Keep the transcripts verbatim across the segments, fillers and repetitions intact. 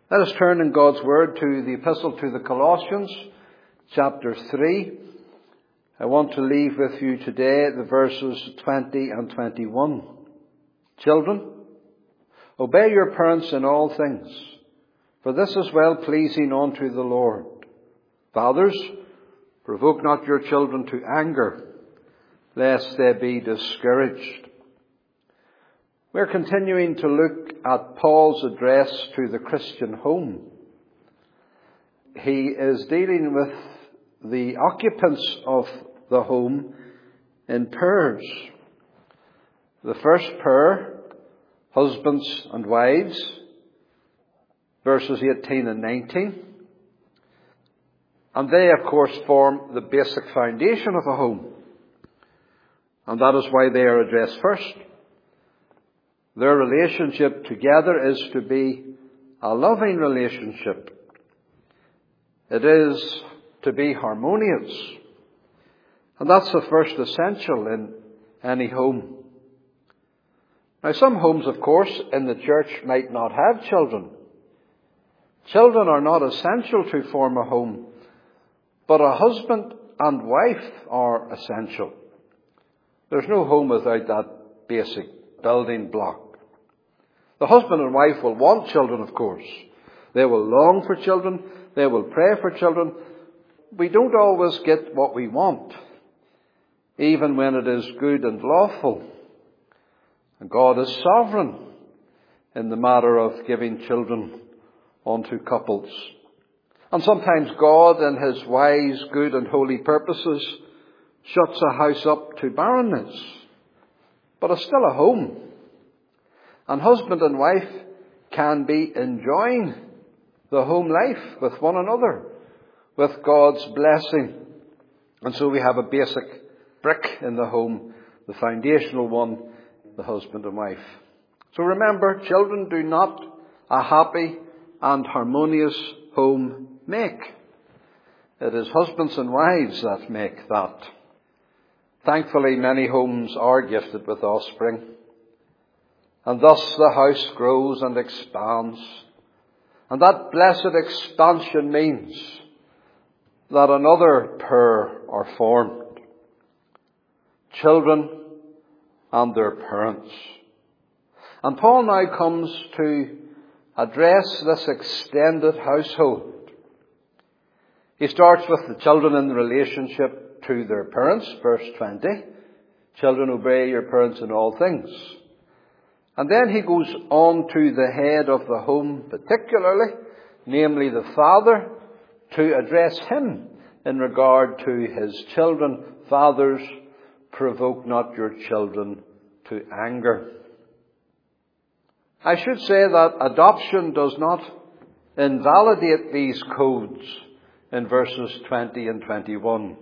Let us turn in God's Word to the Epistle to the Colossians, chapter three. I want to leave with you today the verses twenty and twenty-one. Children, obey your parents in all things, for this is well pleasing unto the Lord. Fathers, provoke not your children to anger, lest they be discouraged. We're continuing to look at Paul's address to the Christian home. He is dealing with the occupants of the home in pairs. The first pair, husbands and wives, verses eighteen and nineteen. And they, of course, form the basic foundation of a home. And that is why they are addressed first. Their relationship together is to be a loving relationship. It is to be harmonious. And that's the first essential in any home. Now, some homes, of course, in the church might not have children. Children are not essential to form a home, but a husband and wife are essential. There's no home without that basic building block. The husband and wife will want children, of course. They will long for children. They will pray for children. We don't always get what we want, even when it is good and lawful. And God is sovereign in the matter of giving children unto couples. And sometimes God, in His wise, good and holy purposes, shuts a house up to barrenness. But it's still a home. And husband and wife can be enjoying the home life with one another, with God's blessing. And so we have a basic brick in the home, the foundational one, the husband and wife. So remember, children do not a happy and harmonious home make. It is husbands and wives that make that. Thankfully, many homes are gifted with offspring. And thus the house grows and expands. And that blessed expansion means that another pair are formed. Children and their parents. And Paul now comes to address this extended household. He starts with the children in relationship to their parents, verse twenty. Children, obey your parents in all things. And then he goes on to the head of the home particularly, namely the father, to address him in regard to his children. Fathers, provoke not your children to anger. I should say that adoption does not invalidate these codes in verses twenty and twenty-one.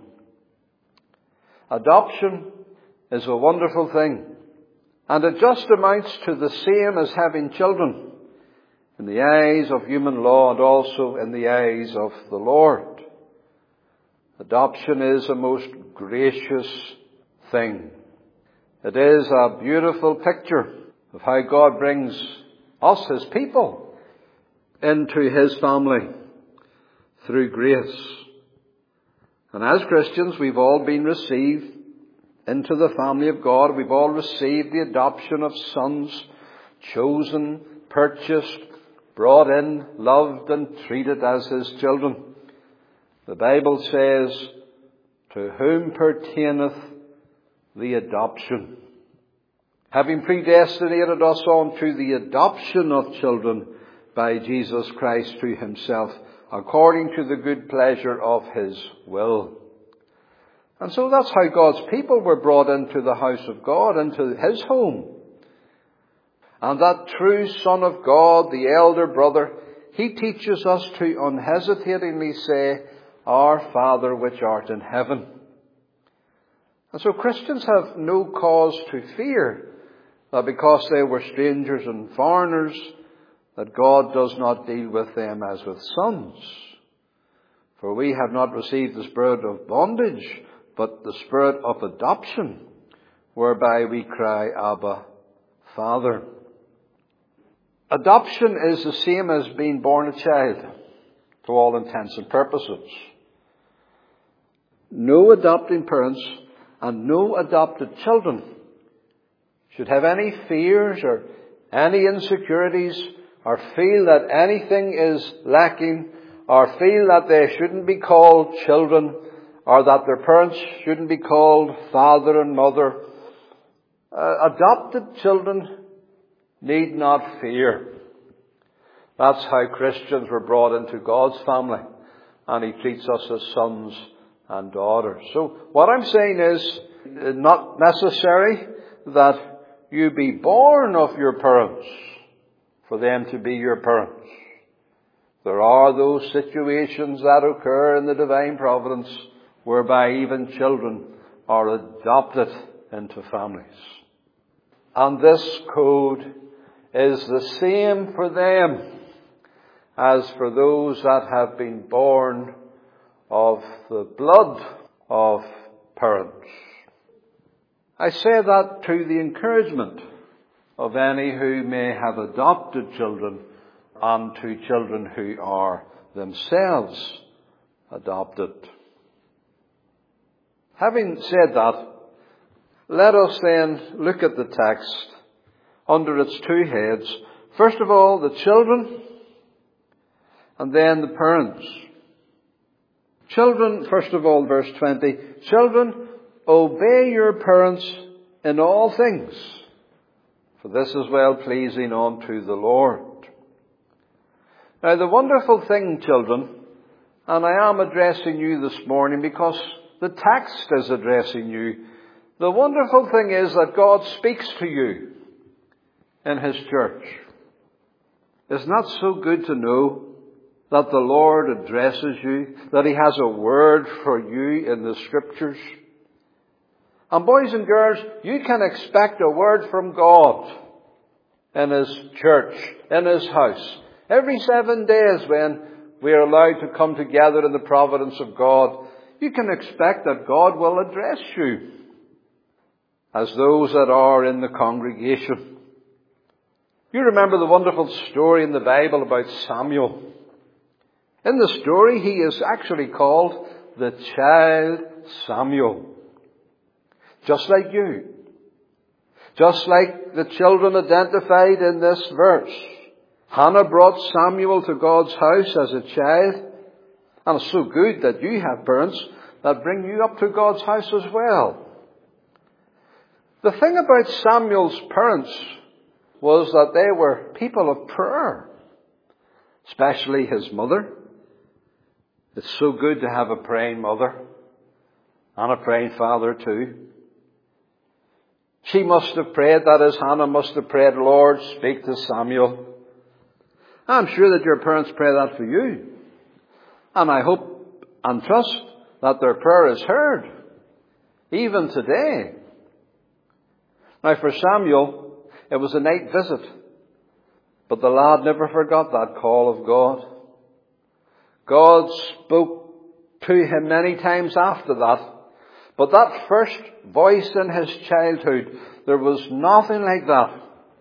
Adoption is a wonderful thing. And it just amounts to the same as having children in the eyes of human law and also in the eyes of the Lord. Adoption is a most gracious thing. It is a beautiful picture of how God brings us, His people, into His family through grace. And as Christians, we've all been received into the family of God. We've all received the adoption of sons, chosen, purchased, brought in, loved and treated as His children. The Bible says, to whom pertaineth the adoption, having predestinated us unto the adoption of children by Jesus Christ to Himself, according to the good pleasure of His will. And so that's how God's people were brought into the house of God, into His home. And that true Son of God, the elder brother, He teaches us to unhesitatingly say, Our Father which art in heaven. And so Christians have no cause to fear that because they were strangers and foreigners, that God does not deal with them as with sons. For we have not received the spirit of bondage, but the spirit of adoption, whereby we cry, Abba, Father. Adoption is the same as being born a child, to all intents and purposes. No adopting parents and no adopted children should have any fears or any insecurities, or feel that anything is lacking, or feel that they shouldn't be called children, or that their parents shouldn't be called father and mother. Uh, adopted children need not fear. That's how Christians were brought into God's family, and He treats us as sons and daughters. So what I'm saying is not necessary that you be born of your parents for them to be your parents. There are those situations that occur in the divine providence whereby even children are adopted into families. And this code is the same for them as for those that have been born of the blood of parents. I say that to the encouragement of any who may have adopted children and to children who are themselves adopted. Having said that, let us then look at the text under its two heads. First of all, the children, and then the parents. Children, first of all, verse twenty. Children, obey your parents in all things, for this is well pleasing unto the Lord. Now, the wonderful thing, children, and I am addressing you this morning because the text is addressing you. The wonderful thing is that God speaks to you in His church. Isn't that so good to know that the Lord addresses you, that He has a word for you in the Scriptures? And boys and girls, you can expect a word from God in His church, in His house. Every seven days when we are allowed to come together in the providence of God, you can expect that God will address you as those that are in the congregation. You remember the wonderful story in the Bible about Samuel. In the story, he is actually called the child Samuel. Just like you. Just like the children identified in this verse. Hannah brought Samuel to God's house as a child. And it's so good that you have parents that bring you up to God's house as well. The thing about Samuel's parents was that they were people of prayer. Especially his mother. It's so good to have a praying mother. And a praying father too. She must have prayed, that is, Hannah must have prayed, Lord, speak to Samuel. I'm sure that your parents pray that for you. And I hope and trust that their prayer is heard, even today. Now for Samuel, it was a night visit. But the lad never forgot that call of God. God spoke to him many times after that. But that first voice in his childhood, there was nothing like that.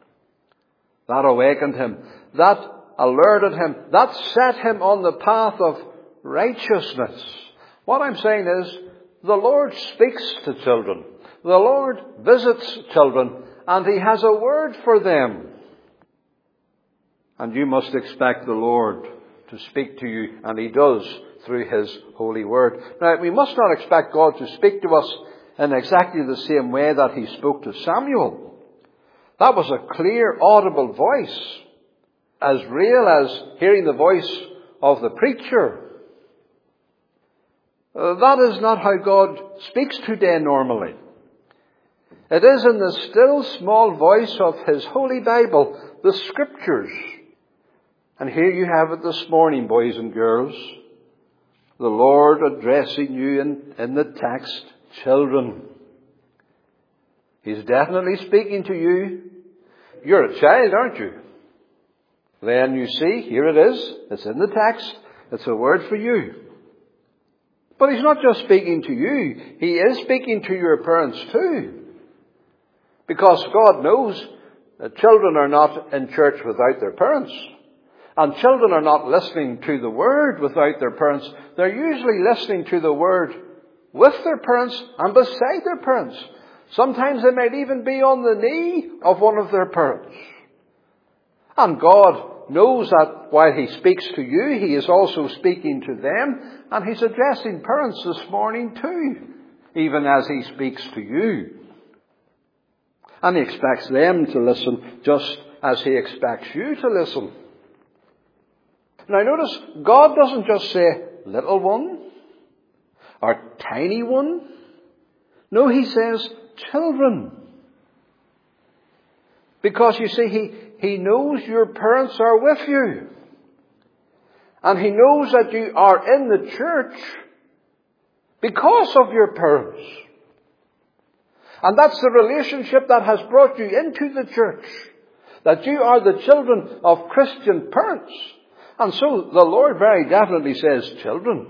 That awakened him. That alerted him. That set him on the path of righteousness. What I'm saying is, the Lord speaks to children. The Lord visits children. And He has a word for them. And you must expect the Lord to speak to you. And He does through His holy word. Now, we must not expect God to speak to us in exactly the same way that He spoke to Samuel. That was a clear, audible voice. As real as hearing the voice of the preacher. Uh, that is not how God speaks today normally. It is in the still small voice of His holy Bible, the Scriptures. And here you have it this morning, boys and girls. The Lord addressing you in, in the text, children. He's definitely speaking to you. You're a child, aren't you? Then you see, here it is. It's in the text. It's a word for you. But He's not just speaking to you. He is speaking to your parents too. Because God knows Uh, children are not in church without their parents. And children are not listening to the Word without their parents. They're usually listening to the Word with their parents and beside their parents. Sometimes they might even be on the knee of one of their parents. And God knows that while He speaks to you, He is also speaking to them. And He's addressing parents this morning too, even as He speaks to you. And He expects them to listen just as He expects you to listen. Now notice, God doesn't just say, little one, or tiny one. No, He says, children. Because you see, He, he knows your parents are with you. And He knows that you are in the church because of your parents. And that's the relationship that has brought you into the church. That you are the children of Christian parents. And so the Lord very definitely says, children.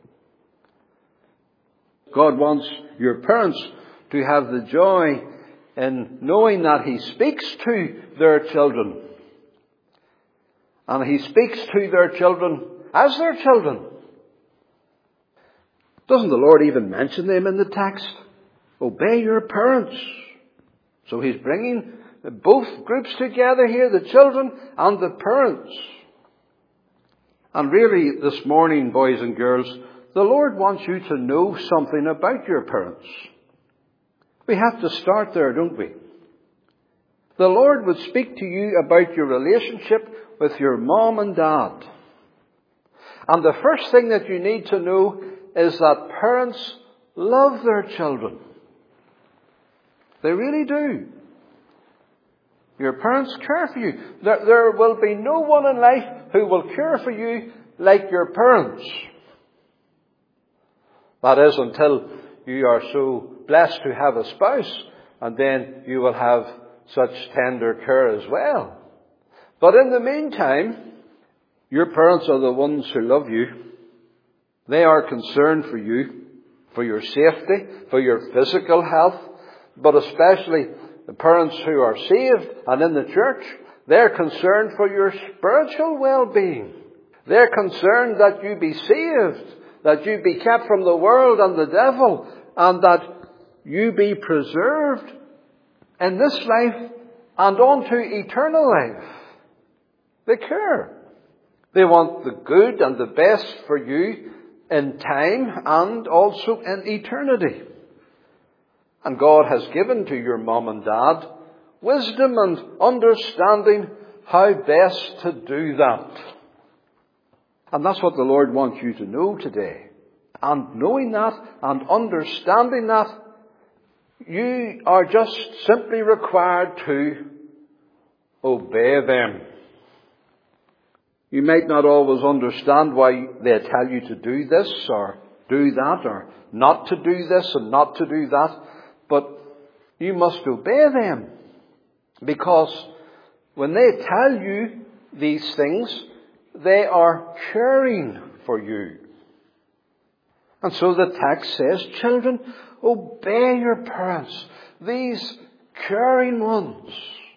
God wants your parents to have the joy in knowing that He speaks to their children. And He speaks to their children as their children. Doesn't the Lord even mention them in the text? Obey your parents. So He's bringing both groups together here, the children and the parents. And really this morning, boys and girls, the Lord wants you to know something about your parents. We have to start there, don't we? The Lord would speak to you about your relationship with your mom and dad. And the first thing that you need to know is that parents love their children. They really do. Your parents care for you. There, there will be no one in life who will care for you like your parents. That is, until you are so blessed to have a spouse, and then you will have such tender care as well. But in the meantime, your parents are the ones who love you. They are concerned for you, for your safety, for your physical health, but especially the parents who are saved and in the church, they're concerned for your spiritual well-being. They're concerned that you be saved, that you be kept from the world and the devil, and that you be preserved in this life and onto eternal life. They care. They want the good and the best for you in time and also in eternity. And God has given to your mom and dad wisdom and understanding how best to do that. And that's what the Lord wants you to know today. And knowing that and understanding that, you are just simply required to obey them. You might not always understand why they tell you to do this or do that, or not to do this and not to do that. But you must obey them, because when they tell you these things, they are caring for you. And so the text says, children, obey your parents, these caring ones.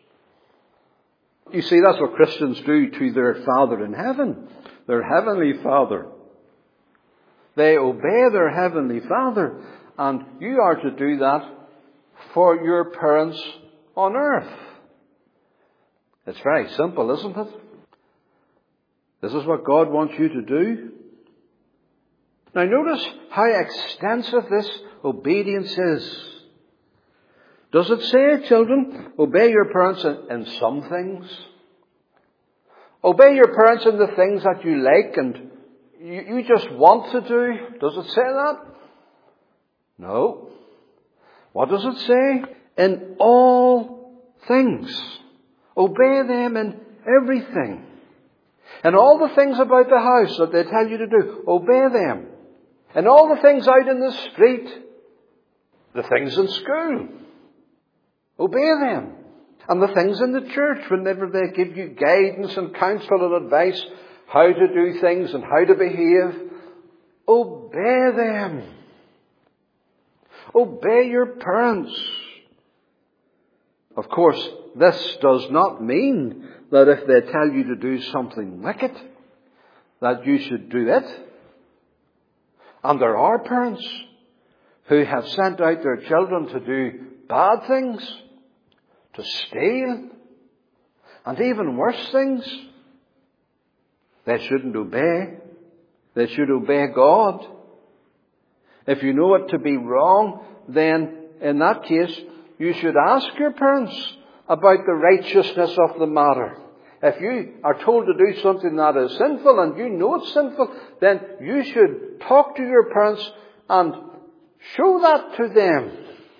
You see, that's what Christians do to their Father in heaven, their Heavenly Father. They obey their Heavenly Father, and you are to do that for your parents on earth. It's very simple, isn't it? This is what God wants you to do. Now notice how extensive this obedience is. Does it say, children, obey your parents in, in some things? Obey your parents in the things that you like and you, you just want to do? Does it say that? No. What does it say? In all things. Obey them in everything. And all the things about the house that they tell you to do, obey them. And all the things out in the street, the things in school, obey them. And the things in the church, whenever they give you guidance and counsel and advice, how to do things and how to behave, obey them. Obey your parents. Of course, this does not mean that if they tell you to do something wicked, that you should do it. And there are parents who have sent out their children to do bad things, to steal, and even worse things. They shouldn't obey. They should obey God. If you know it to be wrong, then in that case, you should ask your parents about the righteousness of the matter. If you are told to do something that is sinful and you know it's sinful, then you should talk to your parents and show that to them.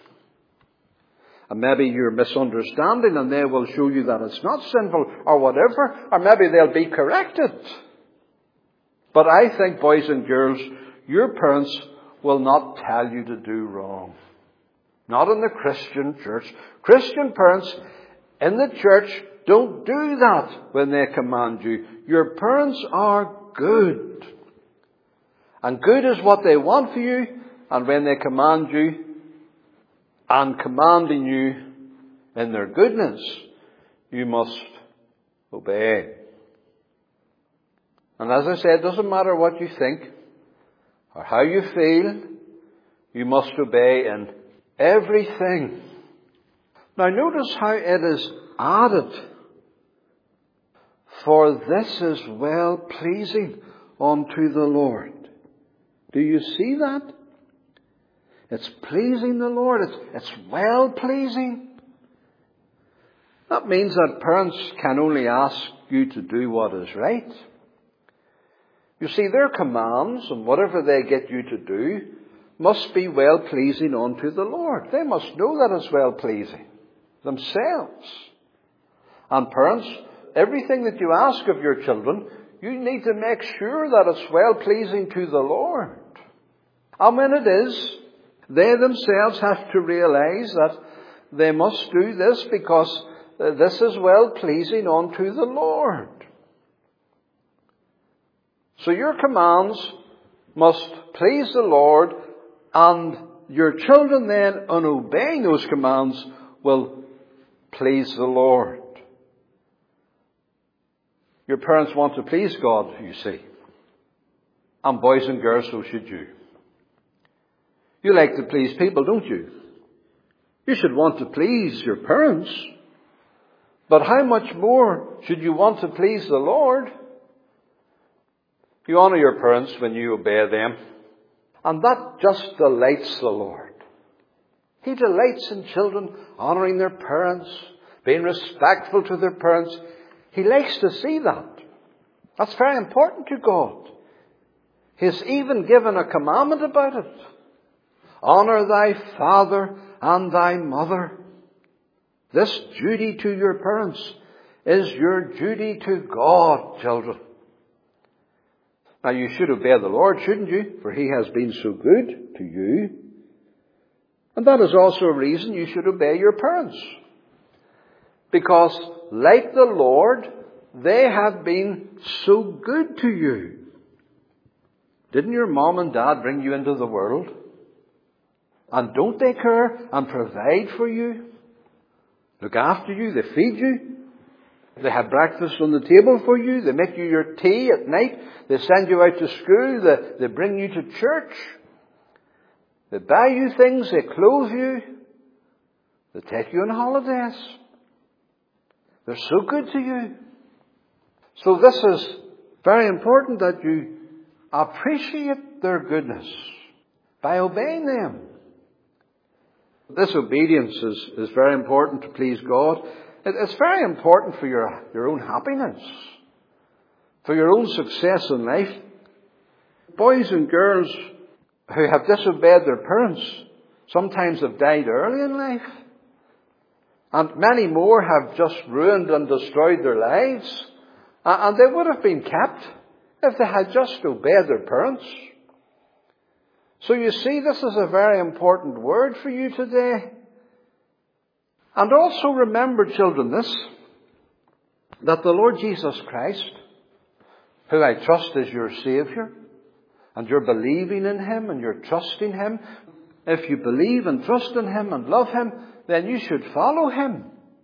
And maybe you're misunderstanding and they will show you that it's not sinful or whatever, or maybe they'll be corrected. But I think, boys and girls, your parents will not tell you to do wrong. Not in the Christian church. Christian parents in the church don't do that when they command you. Your parents are good. And good is what they want for you. And when they command you, and commanding you in their goodness, you must obey. And as I said, it doesn't matter what you think or how you feel, you must obey in everything. Now notice how it is added. For this is well pleasing unto the Lord. Do you see that? It's pleasing the Lord. It's, it's well pleasing. That means that parents can only ask you to do what is right. You see, their commands and whatever they get you to do must be well pleasing unto the Lord. They must know that it's well pleasing themselves. And parents, everything that you ask of your children, you need to make sure that it's well pleasing to the Lord. And when it is, they themselves have to realize that they must do this because this is well pleasing unto the Lord. So your commands must please the Lord, and your children then, in obeying those commands, will please the Lord. Your parents want to please God, you see. And boys and girls, so should you. You like to please people, don't you? You should want to please your parents. But how much more should you want to please the Lord? You honour your parents when you obey them. And that just delights the Lord. He delights in children honouring their parents, being respectful to their parents. He likes to see that. That's very important to God. He's even given a commandment about it. Honour thy father and thy mother. This duty to your parents is your duty to God, children. Now you should obey the Lord, shouldn't you? For He has been so good to you. And that is also a reason you should obey your parents. Because, like the Lord, they have been so good to you. Didn't your mom and dad bring you into the world? And don't they care and provide for you? Look after you, they feed you. They have breakfast on the table for you. They make you your tea at night. They send you out to school. They, they bring you to church. They buy you things. They clothe you. They take you on holidays. They're so good to you. So this is very important that you appreciate their goodness by obeying them. This obedience is, is very important to please God. It, it's very important for your, your own happiness, for your own success in life. Boys and girls who have disobeyed their parents sometimes have died early in life. And many more have just ruined and destroyed their lives. And they would have been kept if they had just obeyed their parents. So you see, this is a very important word for you today. And also remember, children, this, that the Lord Jesus Christ, who I trust is your Saviour, and you're believing in Him and you're trusting Him, if you believe and trust in Him and love Him, then you should follow Him.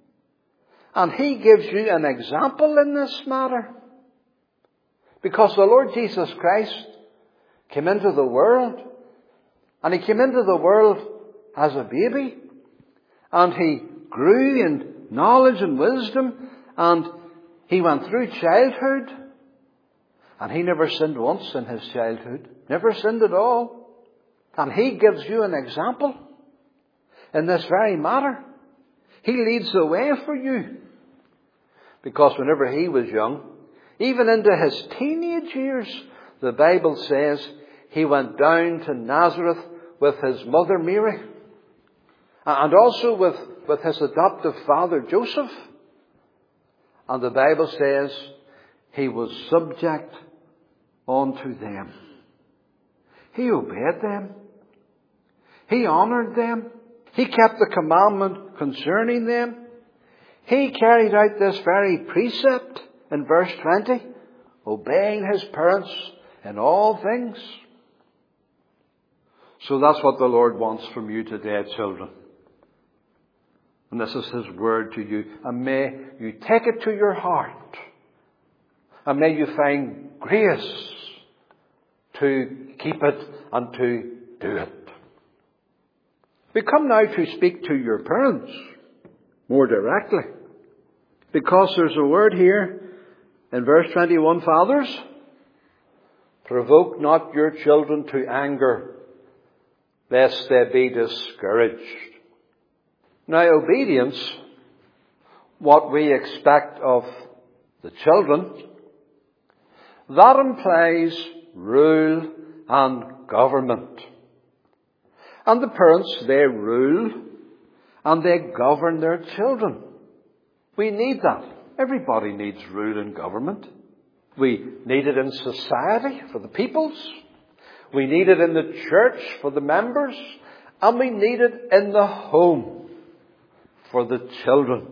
And He gives you an example in this matter. Because the Lord Jesus Christ came into the world, and He came into the world as a baby, and He grew in knowledge and wisdom, and He went through childhood, and He never sinned once in His childhood. Never sinned at all. And He gives you an example in this very matter. He leads the way for you. Because whenever He was young, even into His teenage years, the Bible says He went down to Nazareth with His mother Mary, and also with, with His adoptive father Joseph. And the Bible says He was subject unto them. He obeyed them. He honoured them. He kept the commandment concerning them. He carried out this very precept in verse twenty, obeying His parents in all things. So that's what the Lord wants from you today, children. And this is His word to you. And may you take it to your heart. And may you find grace to keep it and to do it. We come now to speak to your parents more directly. Because there's a word here in verse twenty-one, fathers, provoke not your children to anger, lest they be discouraged. Now, obedience, what we expect of the children, that implies rule and government. And the parents, they rule and they govern their children. We need that. Everybody needs rule and government. We need it in society for the peoples. We need it in the church for the members. And we need it in the home for the children.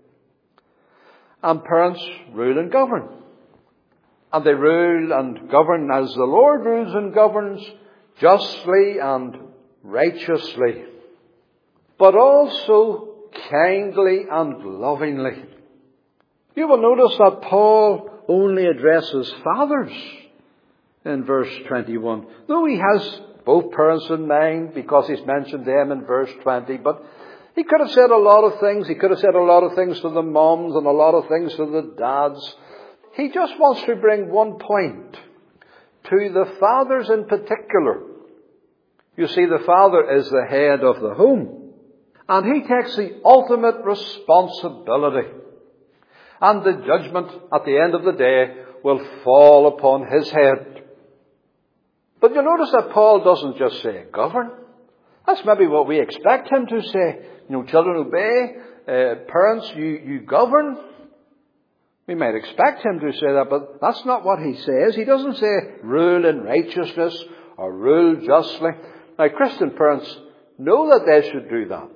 And parents rule and govern. And they rule and govern as the Lord rules and governs, justly and righteously, but also kindly and lovingly. You will notice that Paul only addresses fathers in verse twenty-one, though he has both parents in mind because he's mentioned them in verse twenty. But he could have said a lot of things. He could have said a lot of things to the moms and a lot of things to the dads. He just wants to bring one point to the fathers in particular. You see, the father is the head of the home, and he takes the ultimate responsibility. And the judgment at the end of the day will fall upon his head. But you notice that Paul doesn't just say govern. That's maybe what we expect him to say. You know, children obey, uh, parents you, you govern. We might expect him to say that, but that's not what he says. He doesn't say rule in righteousness or rule justly. Now, Christian parents know that they should do that.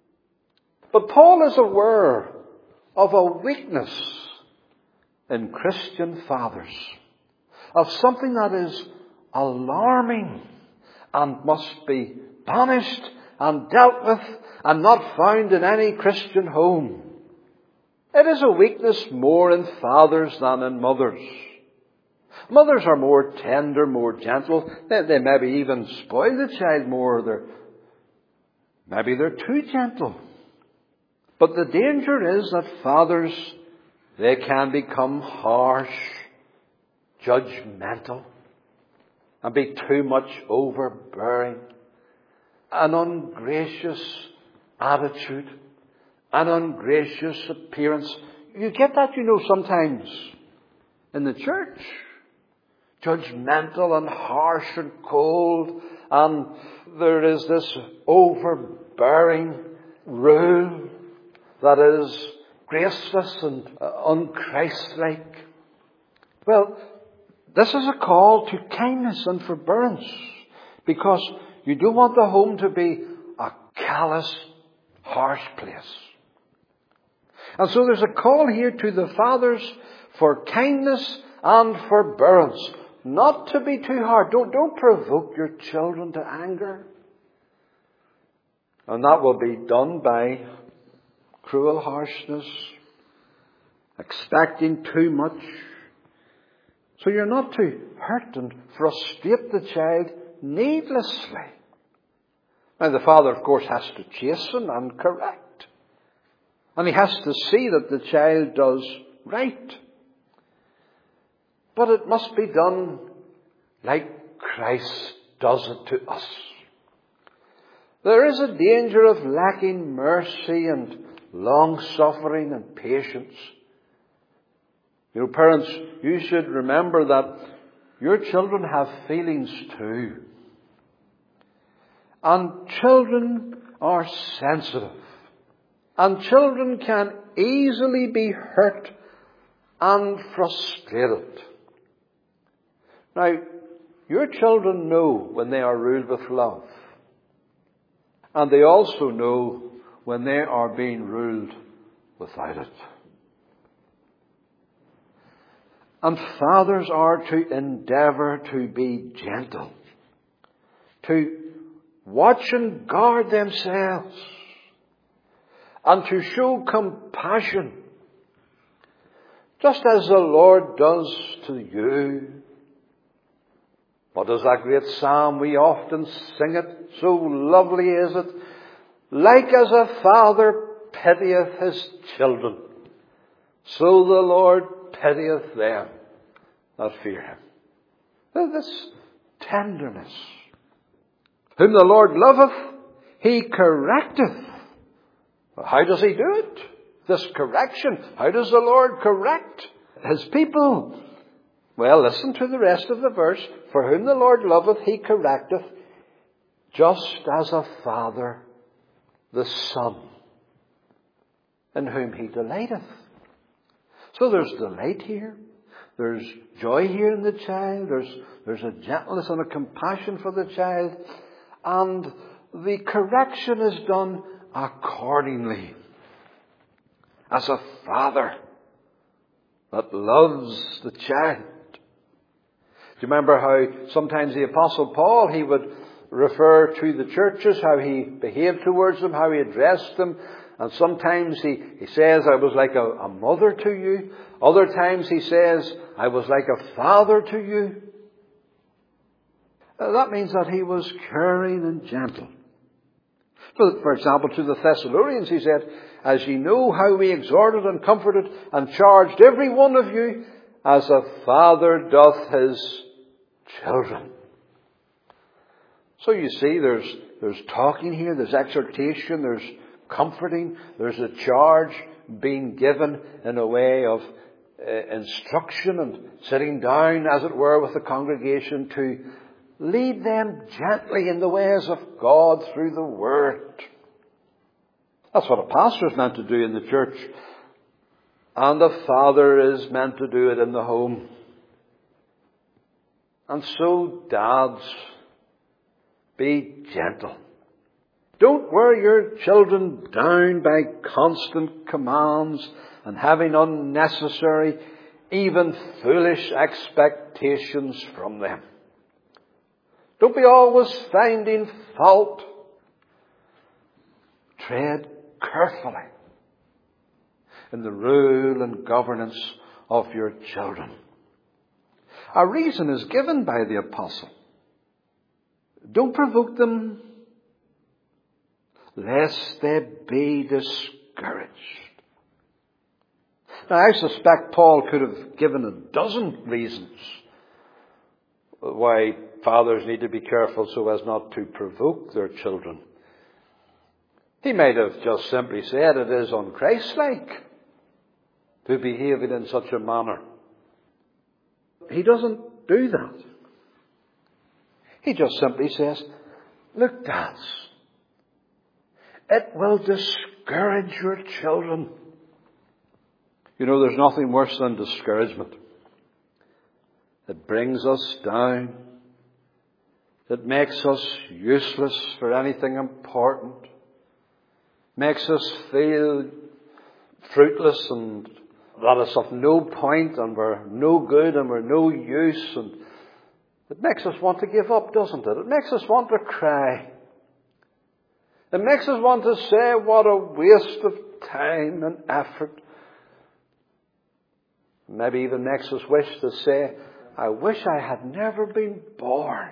But Paul is aware of a weakness in Christian fathers, of something that is alarming and must be banished and dealt with and not found in any Christian home. It is a weakness more in fathers than in mothers. Mothers are more tender, more gentle. They, they maybe even spoil the child more. They're, maybe they're too gentle. But the danger is that fathers, they can become harsh, judgmental, and be too much overbearing. An ungracious attitude, an ungracious appearance. You get that, you know, sometimes in the church. Judgmental and harsh and cold, and there is this overbearing rule that is graceless and unchristlike. Well, this is a call to kindness and forbearance, because you don't want the home to be a callous, harsh place. And so there's a call here to the fathers for kindness and forbearance. Not to be too hard. Don't, don't provoke your children to anger. And that will be done by cruel harshness, expecting too much. So you're not to hurt and frustrate the child needlessly. Now the father, of course, has to chasten and correct. And he has to see that the child does right. But it must be done like Christ does it to us. There is a danger of lacking mercy and long-suffering and patience. You know, parents, you should remember that your children have feelings too. And children are sensitive. And children can easily be hurt and frustrated. Now, your children know when they are ruled with love. And they also know when they are being ruled without it. And fathers are to endeavour to be gentle, to watch and guard themselves, and to show compassion, just as the Lord does to you. What is that great psalm? We often sing it. So lovely is it. Like as a father pitieth his children, so the Lord pitieth them that fear him. This tenderness. Whom the Lord loveth, he correcteth. How does he do it? This correction. How does the Lord correct his people? Well, listen to the rest of the verse. For whom the Lord loveth, he correcteth, just as a father the son, in whom he delighteth. So there's delight here. There's joy here in the child. There's, there's a gentleness and a compassion for the child. And the correction is done accordingly. As a father that loves the child. Do you remember how sometimes the Apostle Paul, he would refer to the churches, how he behaved towards them, how he addressed them. And sometimes he, he says, I was like a, a mother to you. Other times he says, I was like a father to you. Uh, that means that he was caring and gentle. For, for example, to the Thessalonians he said, as ye know how we exhorted and comforted and charged every one of you, as a father doth his children. So you see, there's, there's talking here, there's exhortation, there's comforting, there's a charge being given in a way of uh, instruction and sitting down, as it were, with the congregation to lead them gently in the ways of God through the Word. That's what a pastor is meant to do in the church. And a father is meant to do it in the home. And so, dads, be gentle. Don't wear your children down by constant commands and having unnecessary, even foolish expectations from them. Don't be always finding fault. Tread carefully in the rule and governance of your children. A reason is given by the apostle. Don't provoke them, lest they be discouraged. Now, I suspect Paul could have given a dozen reasons why fathers need to be careful so as not to provoke their children. He might have just simply said it is unchristlike to behave in such a manner. He doesn't do that. He just simply says, look, dads, it will discourage your children. You know, there's nothing worse than discouragement. It brings us down. It makes us useless for anything important. Makes us feel fruitless and that it's of no point and we're no good and we're no use. And it makes us want to give up, doesn't it? It makes us want to cry. It makes us want to say what a waste of time and effort. Maybe even makes us wish to say, I wish I had never been born.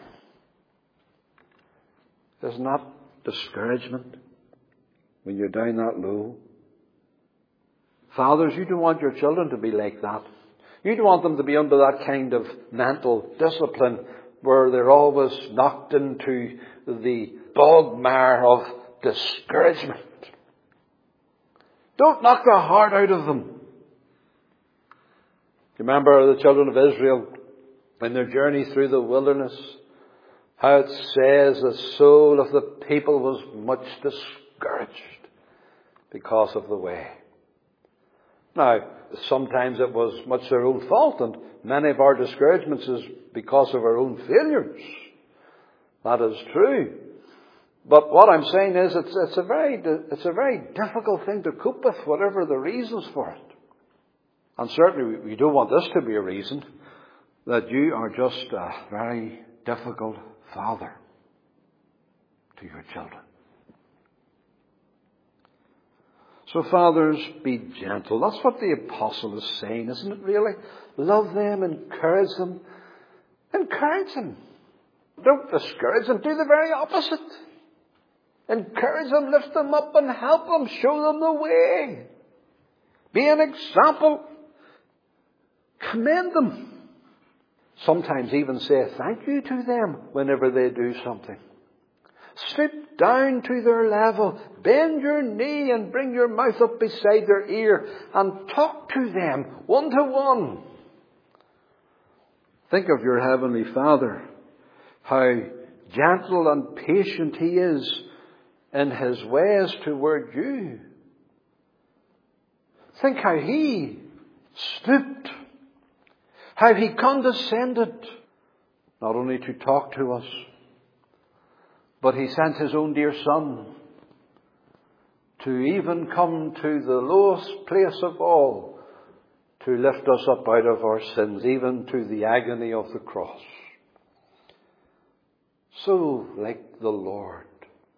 Isn't that discouragement when you're down that low? Fathers, you don't want your children to be like that. You don't want them to be under that kind of mental discipline where they're always knocked into the bogmire of discouragement. Don't knock the heart out of them. You remember the children of Israel in their journey through the wilderness? How it says the soul of the people was much discouraged because of the way. Now, sometimes it was much their own fault, and many of our discouragements is because of our own failures. That is true. But what I'm saying is it's, it's, a very, it's a very difficult thing to cope with, whatever the reasons for it. And certainly we don't want this to be a reason that you are just a very difficult father to your children. So fathers, be gentle. That's what the apostle is saying, isn't it really? Love them, encourage them. Encourage them. Don't discourage them. Do the very opposite. Encourage them, lift them up and help them. Show them the way. Be an example. Commend them. Sometimes even say thank you to them whenever they do something. Stoop down to their level. Bend your knee and bring your mouth up beside their ear and talk to them one to one. Think of your Heavenly Father, how gentle and patient He is in His ways toward you. Think how He stooped, how He condescended, not only to talk to us, but He sent His own dear Son to even come to the lowest place of all, to lift us up out of our sins, even to the agony of the cross. So like the Lord,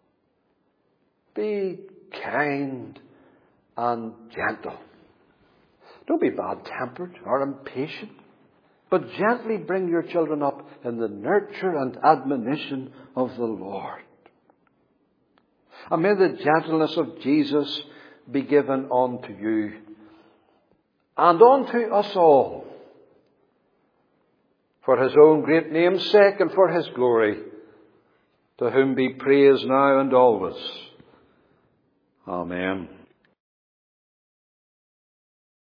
be kind and gentle. Don't be bad-tempered or impatient, but gently bring your children up in the nurture and admonition of the Lord. And may the gentleness of Jesus be given unto you and unto us all, for His own great name's sake and for His glory, to whom be praise now and always. Amen.